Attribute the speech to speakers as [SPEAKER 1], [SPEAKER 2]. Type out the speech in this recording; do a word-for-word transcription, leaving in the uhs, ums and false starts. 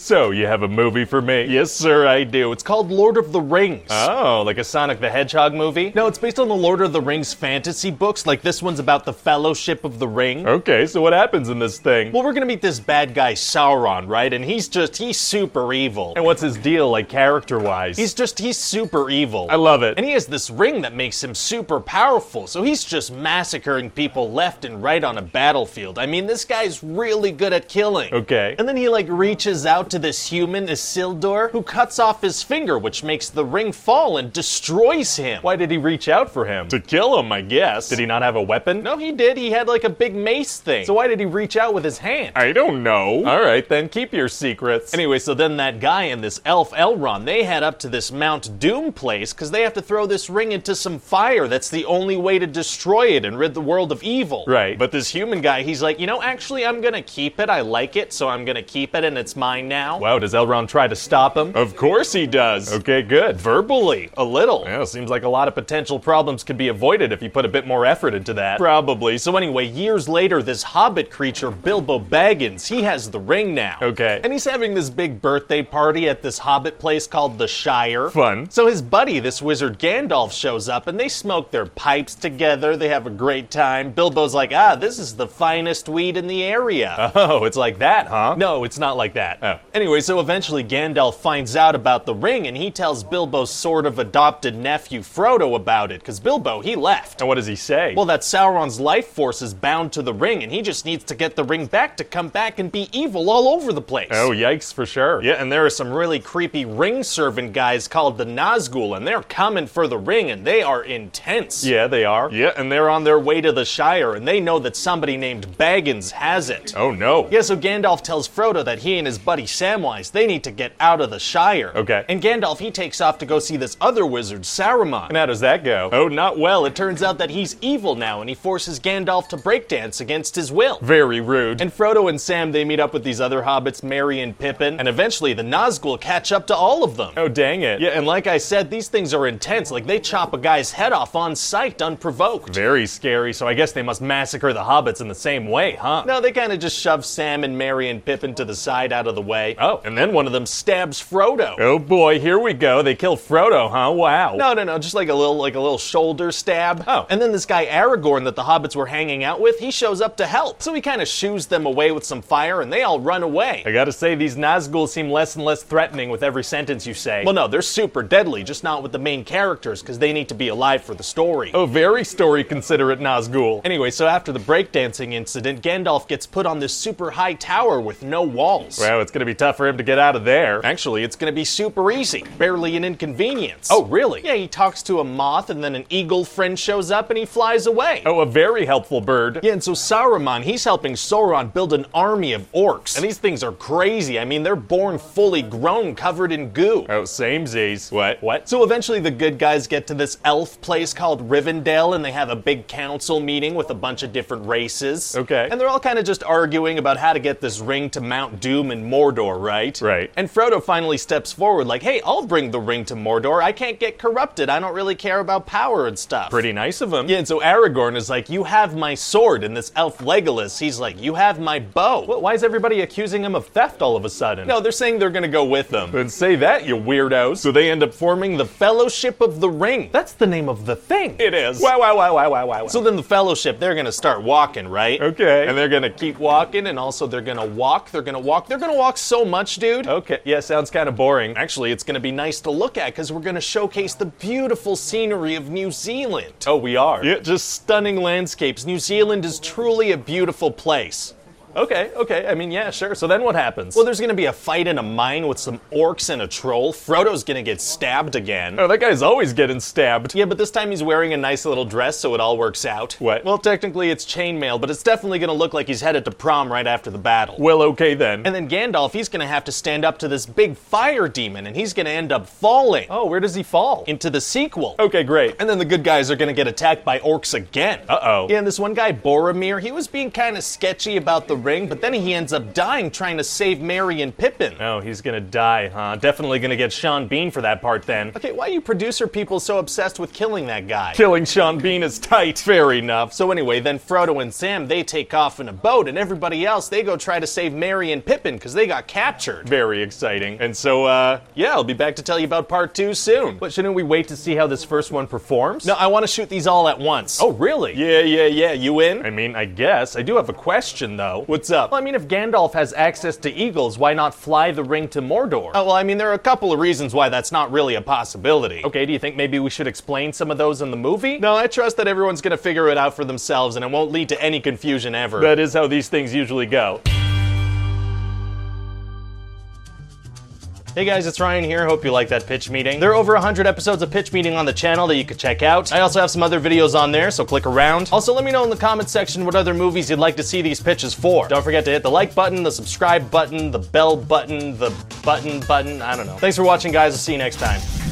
[SPEAKER 1] So, you have a movie for me?
[SPEAKER 2] Yes, sir, I do. It's called Lord of the Rings.
[SPEAKER 1] Oh, like a Sonic the Hedgehog movie?
[SPEAKER 2] No, it's based on the Lord of the Rings fantasy books, like this one's about the Fellowship of the Ring.
[SPEAKER 1] Okay, so what happens in this thing?
[SPEAKER 2] Well, we're gonna meet this bad guy Sauron, right? And he's just, he's super evil.
[SPEAKER 1] And what's his deal, like, character-wise?
[SPEAKER 2] He's just, he's super evil.
[SPEAKER 1] I love it.
[SPEAKER 2] And he has this ring that makes him super powerful, so he's just massacring people left and right on a battlefield. I mean, this guy's really good at killing.
[SPEAKER 1] Okay.
[SPEAKER 2] And then he, like, reaches out to this human, Isildur, who cuts off his finger, which makes the ring fall and destroys him.
[SPEAKER 1] Why did he reach out for him?
[SPEAKER 2] To kill him, I guess.
[SPEAKER 1] Did he not have a weapon?
[SPEAKER 2] No, he did. He had, like, a big mace thing.
[SPEAKER 1] So why did he reach out with his hand?
[SPEAKER 2] I don't know.
[SPEAKER 1] Alright, then keep your secrets.
[SPEAKER 2] Anyway, so then that guy and this elf Elrond, they head up to this Mount Doom place because they have to throw this ring into some fire. That's the only way to destroy it and rid the world of evil.
[SPEAKER 1] Right.
[SPEAKER 2] But this human guy, he's like, you know, actually, I'm gonna keep it. I like it, so I'm gonna keep it and it's mine now.
[SPEAKER 1] Wow, does Elrond try to stop him?
[SPEAKER 2] Of course he does.
[SPEAKER 1] Okay, good.
[SPEAKER 2] Verbally, a little.
[SPEAKER 1] Well, seems like a lot of potential problems could be avoided if you put a bit more effort into that.
[SPEAKER 2] Probably. So anyway, years later, this hobbit creature, Bilbo Baggins, he has the ring now.
[SPEAKER 1] Okay.
[SPEAKER 2] And he's having this big birthday party at this hobbit place called the Shire.
[SPEAKER 1] Fun.
[SPEAKER 2] So his buddy, this wizard Gandalf, shows up and they smoke their pipes together. They have a great time. Bilbo's like, ah, this is the finest weed in the area.
[SPEAKER 1] Oh, it's like that, huh?
[SPEAKER 2] No, it's not like that.
[SPEAKER 1] Oh.
[SPEAKER 2] Anyway, so eventually Gandalf finds out about the ring and he tells Bilbo's sort of adopted nephew Frodo about it, because Bilbo, he left.
[SPEAKER 1] And what does he say?
[SPEAKER 2] Well, that Sauron's life force is bound to the ring and he just needs to get the ring back to come back and be evil all over the place.
[SPEAKER 1] Oh, yikes, for sure.
[SPEAKER 2] Yeah, and there are some really creepy ring servant guys called the Nazgul, and they're coming for the ring, and they are intense.
[SPEAKER 1] Yeah, they are.
[SPEAKER 2] Yeah, and they're on their way to the Shire, and they know that somebody named Baggins has it.
[SPEAKER 1] Oh, no.
[SPEAKER 2] Yeah, so Gandalf tells Frodo that he and his buddy Samwise, they need to get out of the Shire.
[SPEAKER 1] Okay.
[SPEAKER 2] And Gandalf, he takes off to go see this other wizard, Saruman.
[SPEAKER 1] And how does that go?
[SPEAKER 2] Oh, not well. It turns out that he's evil now, and he forces Gandalf to breakdance against his will.
[SPEAKER 1] Very rude.
[SPEAKER 2] And Frodo and Sam, they meet up with these other hobbits, Merry and Pippin, and eventually the Nazgul catch up to all of them.
[SPEAKER 1] Oh, dang it.
[SPEAKER 2] Yeah, and like I said, these things are intense. Like, they chop a guy's head off on sight, unprovoked.
[SPEAKER 1] Very scary, so I guess they must massacre the hobbits in the same way, huh?
[SPEAKER 2] No, they kind of just shove Sam and Merry and Pippin to the side out of the way.
[SPEAKER 1] Oh.
[SPEAKER 2] And then one of them stabs Frodo.
[SPEAKER 1] Oh boy, here we go. They kill Frodo, huh? Wow.
[SPEAKER 2] No, no, no, just like a little, like a little shoulder stab.
[SPEAKER 1] Oh.
[SPEAKER 2] And then this guy Aragorn that the hobbits were hanging out with, he shows up to help. So he kind of shoos them away with some fire, and they all run away.
[SPEAKER 1] I gotta say, these Nazgul seem less and less threatening with every sentence you say.
[SPEAKER 2] Well, no, they're super deadly, just not with the main characters, because they need to be alive for the story.
[SPEAKER 1] Oh, very story-considerate Nazgul.
[SPEAKER 2] Anyway, so after the breakdancing incident, Gandalf gets put on this super high tower with no walls.
[SPEAKER 1] Wow, it's gonna be tough for him to get out of there.
[SPEAKER 2] Actually, it's gonna be super easy. Barely an inconvenience.
[SPEAKER 1] Oh, really?
[SPEAKER 2] Yeah, he talks to a moth, and then an eagle friend shows up, and he flies away.
[SPEAKER 1] Oh, a very helpful bird.
[SPEAKER 2] Yeah, and so Saruman, he's helping Sauron build an army of orcs. And these things are crazy. I mean, they're born fully grown, covered in goo.
[SPEAKER 1] Oh, samesies. What? What?
[SPEAKER 2] So eventually the good guys get to this elf place called Rivendell, and they have a big council meeting with a bunch of different races.
[SPEAKER 1] Okay.
[SPEAKER 2] And they're all kind of just arguing about how to get this ring to Mount Doom in Mordor, right?
[SPEAKER 1] Right.
[SPEAKER 2] And Frodo finally steps forward like, hey, I'll bring the ring to Mordor. I can't get corrupted. I don't really care about power and stuff.
[SPEAKER 1] Pretty nice of him.
[SPEAKER 2] Yeah, and so Aragorn is like, you have my sword, and this elf Legolas, he's like, you have my bow.
[SPEAKER 1] Well, why is everybody accusing him of theft all of a sudden?
[SPEAKER 2] No, they're saying they're gonna go with them.
[SPEAKER 1] Then say that, you weirdos.
[SPEAKER 2] So they end up forming the Fellowship of the Ring.
[SPEAKER 1] That's the name of the thing.
[SPEAKER 2] It is.
[SPEAKER 1] Wow, wow, wow, wow, wow, wow.
[SPEAKER 2] So then the Fellowship, they're gonna start walking, right?
[SPEAKER 1] Okay.
[SPEAKER 2] And they're gonna keep walking, and also they're gonna walk, they're gonna walk, they're gonna walk so much, dude.
[SPEAKER 1] Okay, yeah, sounds kind of boring.
[SPEAKER 2] Actually, it's gonna be nice to look at, because we're gonna showcase the beautiful scenery of New Zealand.
[SPEAKER 1] Oh, we are?
[SPEAKER 2] Yeah, just stunning landscapes. New Zealand is truly a beautiful place.
[SPEAKER 1] Okay, okay, I mean, yeah, sure. So then what happens?
[SPEAKER 2] Well, there's gonna be a fight in a mine with some orcs and a troll. Frodo's gonna get stabbed again.
[SPEAKER 1] Oh, that guy's always getting stabbed.
[SPEAKER 2] Yeah, but this time he's wearing a nice little dress, so it all works out.
[SPEAKER 1] What?
[SPEAKER 2] Well, technically it's chainmail, but it's definitely gonna look like he's headed to prom right after the battle.
[SPEAKER 1] Well, okay then.
[SPEAKER 2] And then Gandalf, he's gonna have to stand up to this big fire demon, and he's gonna end up falling.
[SPEAKER 1] Oh, where does he fall?
[SPEAKER 2] Into the sequel.
[SPEAKER 1] Okay, great.
[SPEAKER 2] And then the good guys are gonna get attacked by orcs again.
[SPEAKER 1] Uh-oh.
[SPEAKER 2] Yeah, and this one guy, Boromir, he was being kind of sketchy about the ring, but then he ends up dying trying to save Merry and Pippin.
[SPEAKER 1] Oh, he's gonna die, huh? Definitely gonna get Sean Bean for that part then.
[SPEAKER 2] Okay, why are you producer people so obsessed with killing that guy?
[SPEAKER 1] Killing Sean Bean is tight.
[SPEAKER 2] Fair enough. So anyway, then Frodo and Sam, they take off in a boat, and everybody else, they go try to save Merry and Pippin because they got captured.
[SPEAKER 1] Very exciting. And so, uh,
[SPEAKER 2] Yeah, I'll be back to tell you about part two soon.
[SPEAKER 1] but shouldn't we wait to see how this first one performs?
[SPEAKER 2] No, I want to shoot these all at once.
[SPEAKER 1] Oh, really?
[SPEAKER 2] Yeah, yeah, yeah. You in?
[SPEAKER 1] I mean, I guess. I do have a question, though.
[SPEAKER 2] What's up?
[SPEAKER 1] Well, I mean, if Gandalf has access to eagles, why not fly the ring to Mordor?
[SPEAKER 2] Oh, well, I mean, there are a couple of reasons why that's not really a possibility.
[SPEAKER 1] Okay, do you think maybe we should explain some of those in the movie?
[SPEAKER 2] No, I trust that everyone's gonna figure it out for themselves and it won't lead to any confusion ever.
[SPEAKER 1] That is how these things usually go.
[SPEAKER 2] Hey guys, it's Ryan here. Hope you like that pitch meeting. There are over one hundred episodes of pitch meeting on the channel that you could check out. I also have some other videos on there, so click around. Also, let me know in the comments section what other movies you'd like to see these pitches for. Don't forget to hit the like button, the subscribe button, the bell button, the button button, I don't know. Thanks for watching, guys. I'll see you next time.